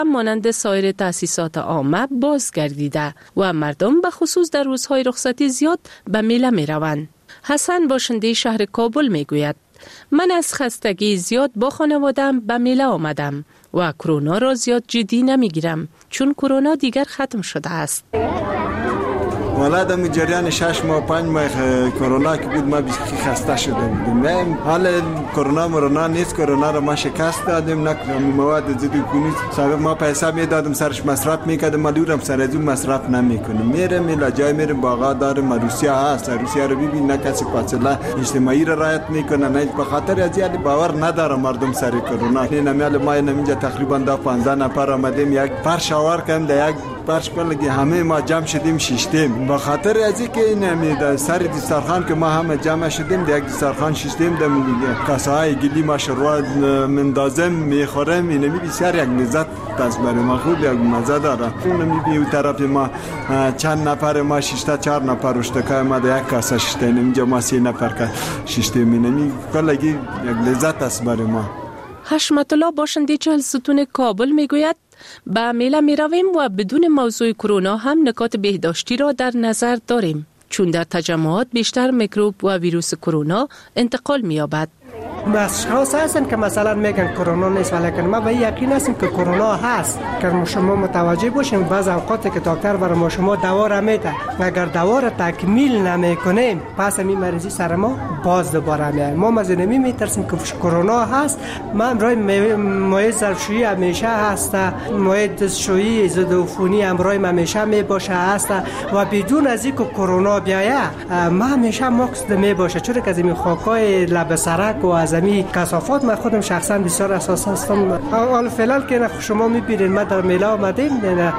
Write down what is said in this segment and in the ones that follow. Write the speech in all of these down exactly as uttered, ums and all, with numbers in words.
مانند سایر تأسیسات عامه بازگردیده و مردم به خصوص در روزهای رخصتی زیاد به میله می روند. حسن باشنده شهر کابل می گوید من از خستگی زیاد با خانوادم به میله آمدم و کرونا را زیاد جدی نمی گیرم چون کرونا دیگر ختم شده است. والا در جریان شش ماه پنج ماه کرونا که بود ما بیخی خسته شده بودیم. حال کرونا مرونا نیست، کرونا را ما شکست دادیم، نه مواد ضد کنید سبب ما پیسه میدادم سرش مصرف میکردم، ما دورم سر از اون مصرف نمیکنم. میرم میلا جای میرم باغا دارم، روسیا هست روسیا رو ببین نه کسی فاصله اجتماعی را رعایت میکنه، نه به خاطر از یاد باور نداره مردم سر کرونا. نمیال ما اینجا تقریبا دا پانزده نفر آمدیم، یک فرش آور کردیم، در یک فرش کلگی همه ما جمع شدیم شیشتیم. به خاطر از اینکه این همین سر دسترخوان که ما همه جمع شدیم در یک دسترخوان شیشتیم، در کاسه های گلی ما شروع مندازم میخورم، این می بسیار یک لذت دست برای ما خوب یک مزه داره. اون می اون طرف ما چند نفر ما شیشتا چهار نفر اشتکای ما در یک کاسه شیشتیم، اینجا ما سی نفر که شیشتیم، این کلگی یک لذت است برای ما. حشمت الله باشنده چهل ستون کابل میگوید به میله می رویم و بدون موضوع کرونا هم نکات بهداشتی را در نظر داریم چون در تجمعات بیشتر میکروب و ویروس کرونا انتقال می یابد. اشخاص هستن که مثلا میگن کرونا نیست، ولی ما به یقین هستیم که کرونا هست. که شما متوجه باشیم بعض اوقات که دکتر برای ما شما دوا را میده، اگر دوا را تکمیل نمیکنیم پس این مریضی سر ما باز دوباره میاد. ما از نمی میترسیم که کرونا هست. ما امروز مواد ظرفشویی همیشه هست، مواد دستشویی ضد عفونی امروز همیشه میباشه هست و بدون از اینکه کرونا بیاید ما همیشه ماکس می باشه، چون که از این خاکای لب سرک و از این کثافات من خودم شخصا بسیار اساس هستم. حال فعلا که شما میبینید ما در میله آمدیم،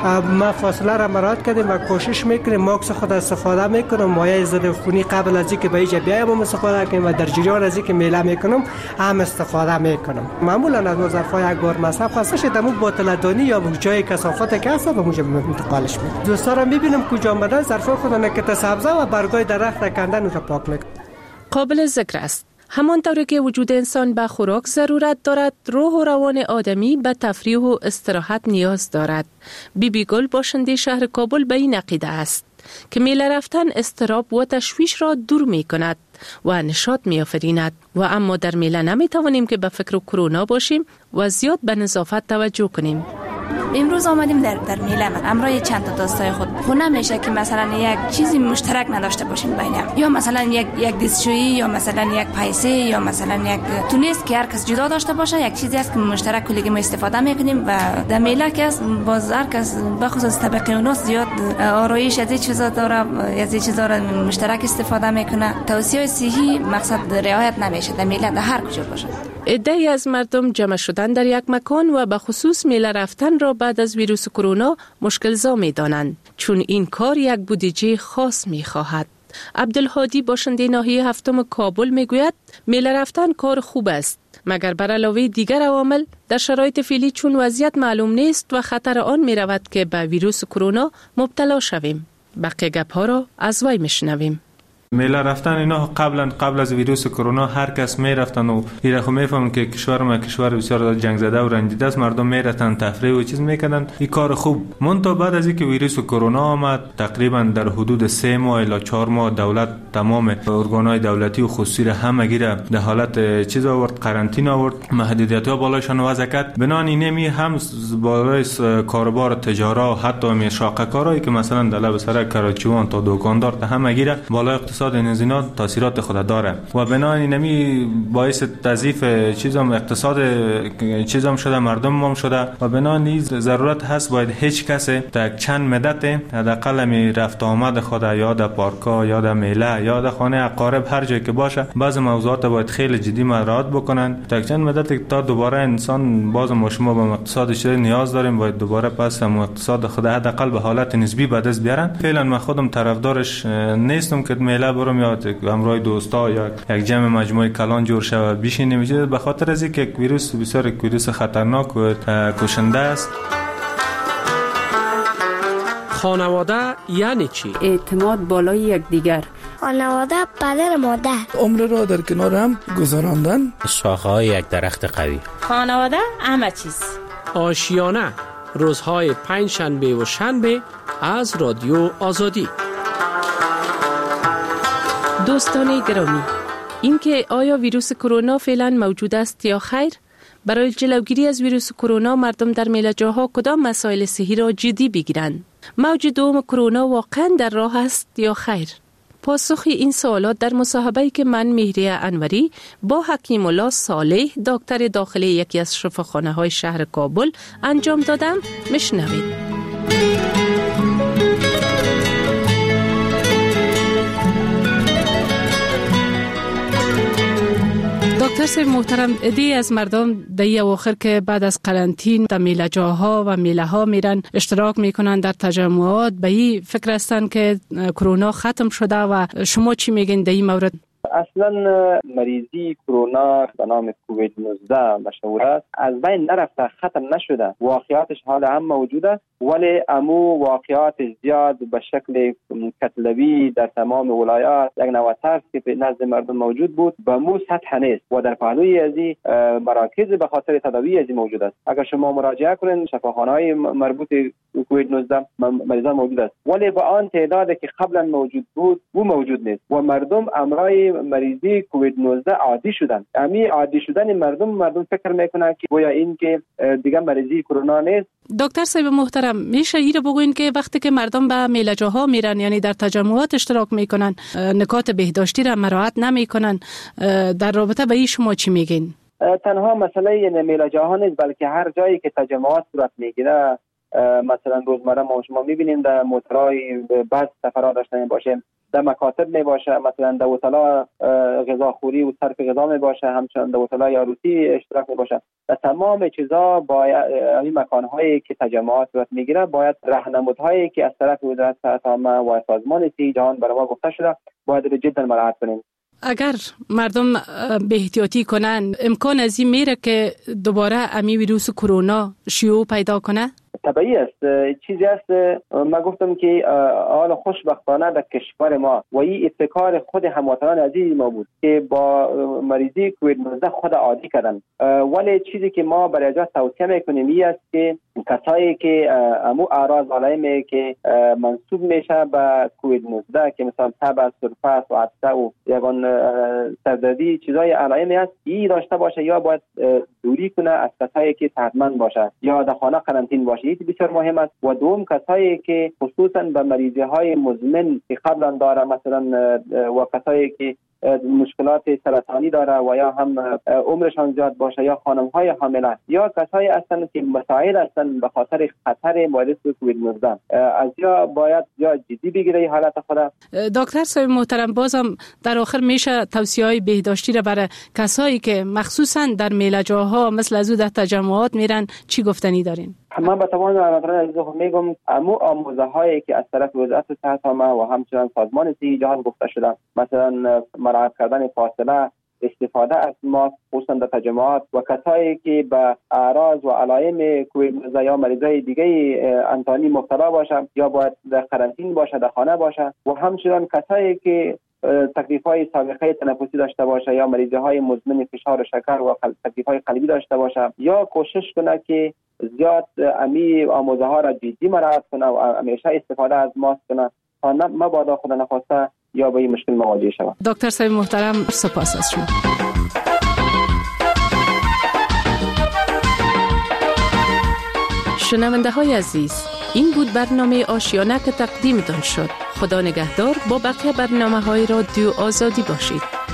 ما فاصله را مراعات کردیم و کوشش میکنیم ماکس خود استفاده میکنم، مایع ضد عفونی قبل از اینکه به اینجا بیایم هم استفاده کنیم و در جریان از اینکه میله میکنم هم استفاده میکنم. معمولا از ظرفای یک بار مصرف هستش دمو بوتل دانی یا جای کثافات که هست به اونجا انتقالش میدم. دوستا را میبینم کجا آمدن ظرفای خود نکته سبزه و برگای درخت کندن رو پاک میکنم. قابل ذکر است همانطور که وجود انسان به خوراک ضرورت دارد، روح و روان آدمی به تفریح و استراحت نیاز دارد. بی بی گل باشنده شهر کابل به این عقیده است که میله رفتن اضطراب و تشویش را دور می کند و نشاط می آفریند و اما در میله نمی توانیم که به فکر کرونا باشیم و زیاد به نظافت توجه کنیم. امروز آمدیم در در میله من امروز چند تا دوستای خود خونه میشه که مثلا یک چیزی مشترک نداشته باشیم بین هم، یا مثلا یک یک دستشویی یا مثلا یک پیسه یا مثلا یک تونیست که هر کس جدا داشته باشه، یک چیزی است که مشترک کلیگی ما استفاده میکنیم و در میله که باز هر کس بخصوص طبقه اوناس زیاد آرایش از این چیزا داره، از این چیزا را مشترک استفاده میکنه. توصیه صحی مقصد رعایت نمیشه در میله در هر کجا باشه. عده‌ای از مردم جمع شدن در یک مکان و به خصوص میله رفتن را بعد از ویروس کرونا مشکل زا می دانند چون این کار یک بودجه خاص می خواهد. عبدالهادی باشنده ناحیه هفتم کابل می گوید میله رفتن کار خوب است مگر بر علاوه دیگر عوامل در شرایط فعلی چون وضعیت معلوم نیست و خطر آن می رود که به ویروس کرونا مبتلا شویم. بقیه گپ ها را از وی میشنویم. میله رفتن اینا قبلا قبل از ویروس کرونا هر کس میرفتن و ایره خو میفهمن که کشور ما کشور بسیار جنگ زده و رنجیده است، مردم میرفتن تفریح و چیز میکردن، این کار خوب. منتها بعد از اینکه ویروس کرونا آمد تقریبا در حدود سه ماه الی چهار ماه دولت تمام ارگانهای دولتی و خصوصی را همگی را در حالت چیز آورد، قرنطینه آورد، محدودیت ها بالایشان وضع کرد. بنان اینمی هم بالای کاروبار تجارت حتی می شاقه کارایی که مثلا در لب سرک کراچیوان تا دکاندار تا همگی را بالای اقتصاد نزینا تاثیرات خود داره و بنابراین نمی باعث تضعیف چیزام اقتصاد چیزام شده، مردم هم شده و بنابراین ضرورت هست باید هیچ کس تا چند مدت حداقل می رفت آمد خود یا در پارکا یا در میله یا در خانه اقارب هر جایی که باشه بعض موضوعات باید خیلی جدی مراعات بکنن تا چند مدت تا دوباره انسان باز ما شما به اقتصادش نیاز داریم باید دوباره پس هم اقتصاد خود حداقل به حالت نسبی به دست بیارن. فعلا من خودم طرفدارش نیستم که میله برم یا همراه دوستا یا یک جمع مجموعه کلان جور شود بشینیم، میشه به خاطر از اینکه ویروس بسیار ویروس خطرناک و کشنده است. خانواده یعنی چی؟ اعتماد بالای یکدیگر. خانواده پدر مادر. عمر را در کنار هم گذراندن. شاخه‌های یک درخت قوی. خانواده همه چیز. آشیانه. روزهای پنج شنبه و شنبه از رادیو آزادی. دوستان گرامی، اینکه آیا ویروس کرونا فعلا موجود است یا خیر؟ برای جلوگیری از ویروس کرونا مردم در میله‌جاها کدام مسائل صحی را جدی بگیرند؟ موج دوم کرونا واقعا در راه است یا خیر؟ پاسخ این سوالات در مصاحبه‌ای که من مهریه انوری با حکیم الله صالح دکتر داخلی یکی از شفاخانه‌های شهر کابل انجام دادم. میشنوید. دکتر صاحب محترم، دی از مردم دی اواخر که بعد از قرنطین در میله‌جاها و میله ها میرن اشتراک میکنن در تجمعات، به این فکر هستن که کرونا ختم شده و شما چی میگین در این مورد؟ اصلا مریضی کرونا به نام کووید نوزده مشهور است، از بین نرفته، ختم نشده، واقعاتش حالا هم موجوده، ولی امو واقعات زیاد به شکل کتلوی در تمام ولایات یک نوع ترس که به نزد مردم موجود بود به مو سطح نیست و در پهلوی ازی مراکز به خاطر تداوی ازی موجود است. اگر شما مراجعه کنین شفاخانه‌های مربوط به کووید نوزده مریضان موجود است، ولی با آن تعدادی که قبلا موجود بود او موجود نیست و مردم امرای مریضی کووید نوزده عادی شدن. امی عادی شدن مردم مردم فکر میکنن که گویا این که دیگه مریضی کرونا نیست. دکتر صاحب محترم، میشه ایره بگوین که وقتی که مردم به میله‌جاها میرن، یعنی در تجمعات اشتراک میکنن، نکات بهداشتی را مراعات نمیکنن، در رابطه با این شما چی میگین؟ تنها مسئله یعنی میله‌جاها نیست، بلکه هر جایی که تجمعات صورت میگیره، مثلا روزمره ما شما میبینیم در موترهای بس سفرها داشتن باشیم، در مکاتب می باشه، مثلا در هتل‌ها غذاخوری و صرف غذا می باشه، همچنین در هتل‌های عروسی اشتراک می باشه. در تمام چیزا باید این مکان‌هایی که تجمعات صورت میگیره باید راهنمودهایی که از طرف وزارت صحت عامه و سازمان صحت جهان برای ما گفته شده باید جدا مراعات کنیم. اگر مردم به احتیاطی کنن، امکان از این میره که دوباره امی ویروس کرونا شیوع پیدا کنه؟ طبیعی است. چیزی است ما گفتم که حال خوشبختانه در کشور ما و این ابتکار خود هموطنان عزیز ما بود که با مریضی کووید نوزده خود عادی کردن، ولی چیزی که ما برای اجازه توصیه میکنیم این است که کسایی که امو اعراض علائمی که منسوب میشه به کووید نوزده که مثلا تب، سرفه و عطسه و یگان سردردی چیزای علائمی است، این داشته باشه یا باید دوری کنه از کسایی که صحتمند باشه یا در خانه قرنطین باشه. این بسیار مهم است. و دوم کسایی که خصوصا به مریضی های مزمن که قبلا داره، مثلا و کسایی که مشکلات سرطانی داره و یا هم عمرشان زیاد باشه یا خانم های حامله یا کسایی هستند که مساعد هستند به خاطر خطر ویروس کووید نوزده، از یا باید یا جدی بگیره حالت خدا. دکتر صاحب محترم، بازم در آخر میشه توصیه‌های بهداشتی را برای کسایی که مخصوصا در میله‌جاها مثل از او در تجمعات میرن چی گفتنی دارین؟ من به تمام مردم عزیز میگم امو آموزه هایی که از طرف وزارت صحت عامه و همچنین سازمان صحت جهان گفته شده، مثلا مراعات کردن فاصله، استفاده از ماسک خصوصا در تجمعات و کسایی که به اعراض و علائم کووید نوزده یا مریضای دیگه انتانی مبتلا باشه یا باید در قرنطین باشه، در خانه باشه و همچنین کسایی که تکلیف‌های سابقه تنفسی داشته باشه یا مریضی‌های مزمن فشار و شکر و تکلیف‌های قلبی داشته باشه یا کوشش کنه که زیاد امی آموزه ها را جدی مراعات کنه و همیشه استفاده از ماسک کنه تا مبادا خود نخواسته یا با این مشکل مواجه شود. دکتر صاحب محترم، سپاس از شما. شنونده های عزیز، این بود برنامه آشیانه که تقدیمتان شد. خدا نگهدار. با بقیه برنامه های رادیو آزادی باشید.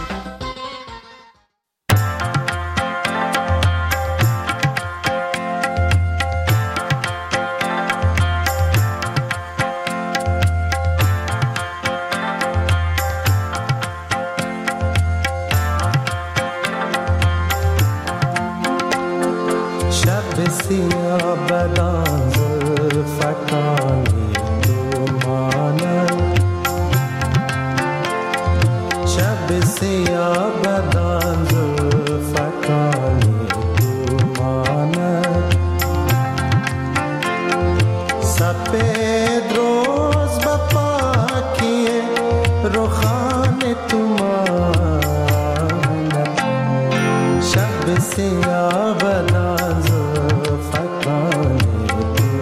Shabbat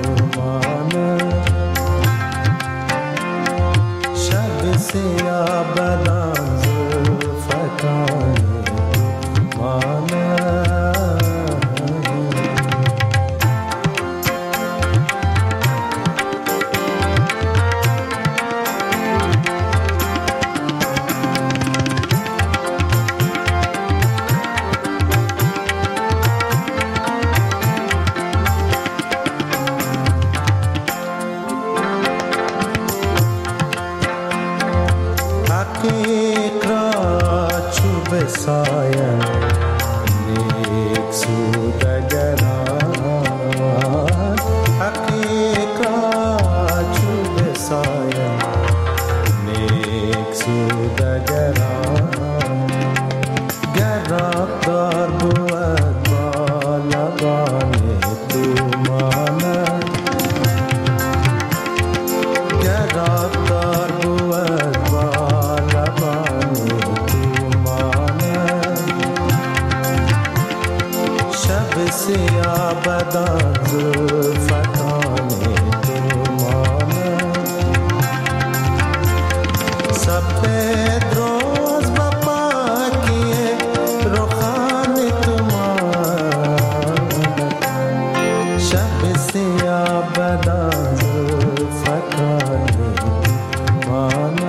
जुल्फताने तुमान सफेद रोज बपा किए रुखान तुमान शब सिया बदा जुल्फताने तुमान